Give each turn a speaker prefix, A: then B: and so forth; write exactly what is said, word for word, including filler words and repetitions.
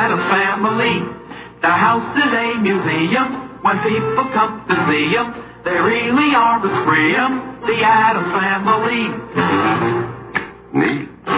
A: Addams Family. The house is a museum. When people come to see 'em, they really are a scream. The Addams Family.
B: Neat.